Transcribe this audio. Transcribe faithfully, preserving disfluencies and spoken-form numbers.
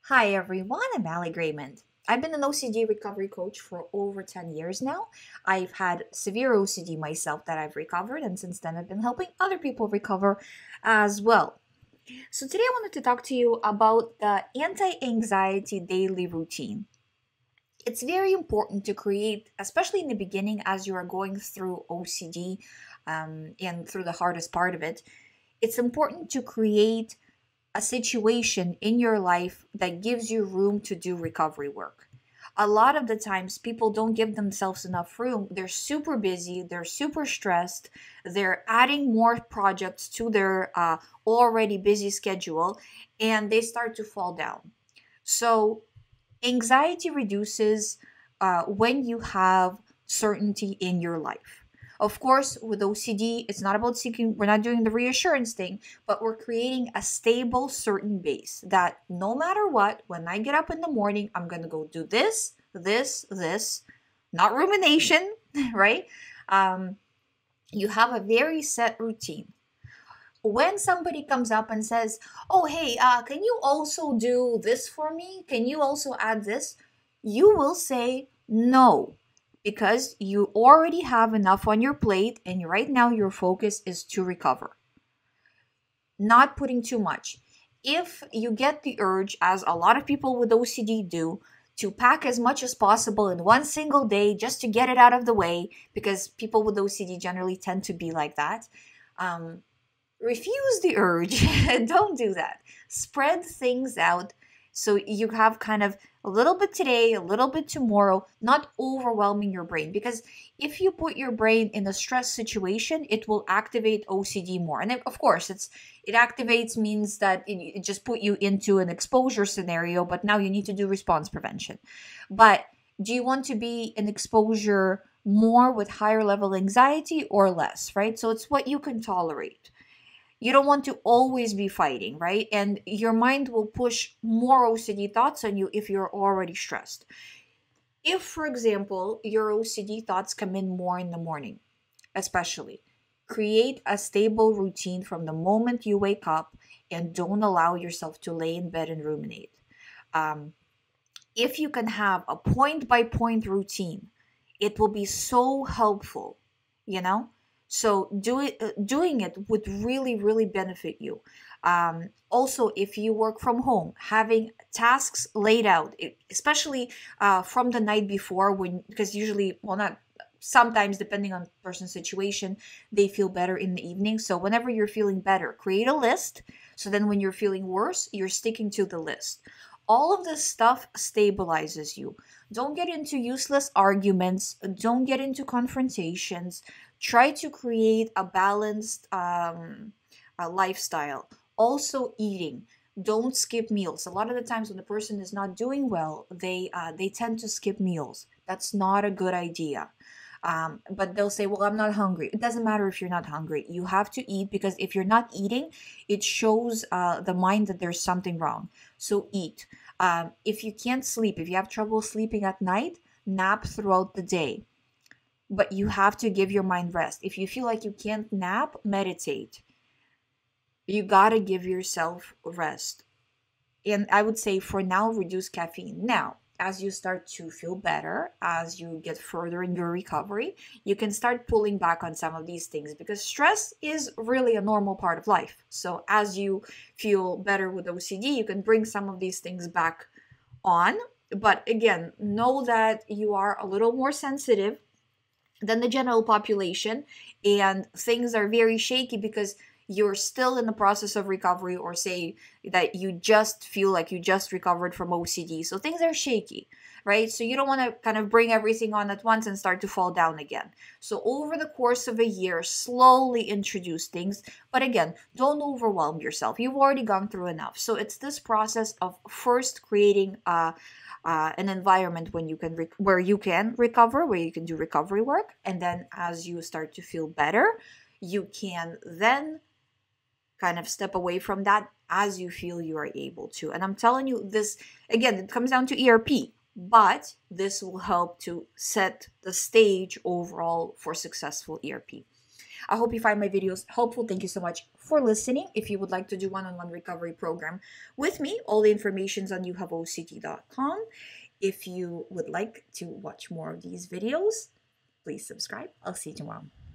Hi everyone, I'm Ali Graymond. I've been an O C D recovery coach for over ten years now. I've had severe O C D myself that I've recovered, and since then I've been helping other people recover as well. So today I wanted to talk to you about the anti-anxiety daily routine. It's very important to create, especially in the beginning as you are going through O C D um, and through the hardest part of it. It's important to create a situation in your life that gives you room to do recovery work. A lot of the times, people don't give themselves enough room. They're super busy, they're super stressed, they're adding more projects to their uh, already busy schedule, and they start to fall down. So, anxiety reduces uh, when you have certainty in your life. Of course, with O C D, it's not about seeking, we're not doing the reassurance thing, but we're creating a stable, certain base that no matter what, when I get up in the morning, I'm going to go do this, this, this, not rumination, right? Um, you have a very set routine. When somebody comes up and says, "Oh, hey, uh, can you also do this for me? Can you also add this?" You will say no because you already have enough on your plate, and right now your focus is to recover, not putting too much. If you get the urge, as a lot of people with O C D do, to pack as much as possible in one single day just to get it out of the way, because people with O C D generally tend to be like that. Um, Refuse the urge. Don't do that. Spread things out so you have kind of a little bit today, a little bit tomorrow, not overwhelming your brain. Because if you put your brain in a stress situation, it will activate O C D more. And it, of course, it's it activates means that it, it just put you into an exposure scenario, but now you need to do response prevention. But do you want to be in exposure more with higher level anxiety or less, right? So it's what you can tolerate. You don't want to always be fighting, right? And your mind will push more O C D thoughts on you if you're already stressed. If, for example, your O C D thoughts come in more in the morning, especially, create a stable routine from the moment you wake up and don't allow yourself to lay in bed and ruminate. Um, if you can have a point by point routine, it will be so helpful, you know? So do it, uh, doing it would really, really benefit you. Um, also, if you work from home, having tasks laid out, e- especially uh, from the night before, when because usually, well, not sometimes depending on person's situation, they feel better in the evening. So whenever you're feeling better, create a list. So then when you're feeling worse, you're sticking to the list. All of this stuff stabilizes you. Don't get into useless arguments. Don't get into confrontations. Try to create a balanced um, uh, lifestyle. Also, eating. Don't skip meals. A lot of the times when a person is not doing well, they uh, they tend to skip meals. That's not a good idea. Um, but they'll say, "Well, I'm not hungry." It doesn't matter if you're not hungry. You have to eat because if you're not eating, it shows uh, the mind that there's something wrong. So eat. Um, if you can't sleep, if you have trouble sleeping at night, nap throughout the day. But you have to give your mind rest. If you feel like you can't nap, meditate. You gotta give yourself rest. And I would say for now, reduce caffeine. Now, as you start to feel better, as you get further in your recovery, you can start pulling back on some of these things because stress is really a normal part of life. So, as you feel better with O C D, you can bring some of these things back on. But again, know that you are a little more sensitive than the general population, and things are very shaky because you're still in the process of recovery, or say that you just feel like you just recovered from O C D. So things are shaky, right? So you don't want to kind of bring everything on at once and start to fall down again. So over the course of a year, slowly introduce things. But again, don't overwhelm yourself. You've already gone through enough. So it's this process of first creating a uh, an environment when you can rec- where you can recover, where you can do recovery work, and then as you start to feel better, you can then kind of step away from that as you feel you are able to. And I'm telling you this again, it comes down to E R P, but this will help to set the stage overall for successful E R P. I hope you find my videos helpful. Thank you so much for listening. If you would like to do one-on-one recovery program with me, all the information's on you have O C T dot com. If you would like to watch more of these videos, please subscribe. I'll see you tomorrow.